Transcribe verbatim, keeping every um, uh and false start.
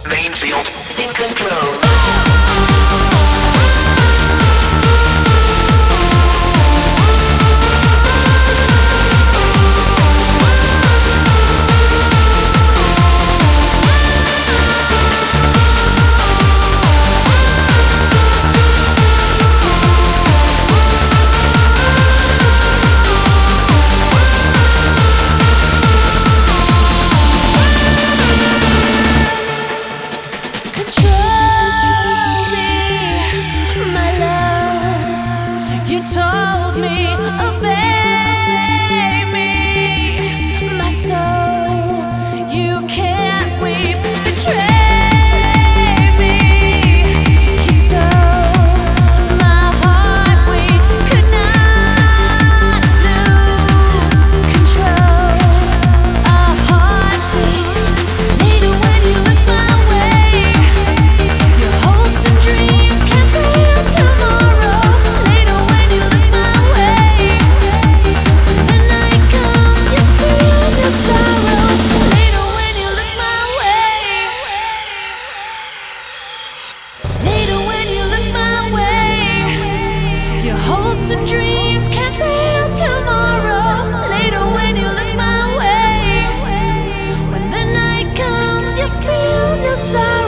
Mainfield in control. You told me, obey me, my soul. You can't weep, betray me. You stole my heart. We could not lose control. Our heartbeat. Later when you look my way, your hopes and dreams can't fail tomorrow. Later when you look my way, the night comes, you feel the sorrow. Later when you look my way, later when you look my way, your hopes and dreams can't fail tomorrow. Later when you look my way, when the night comes, you feel the sorrow.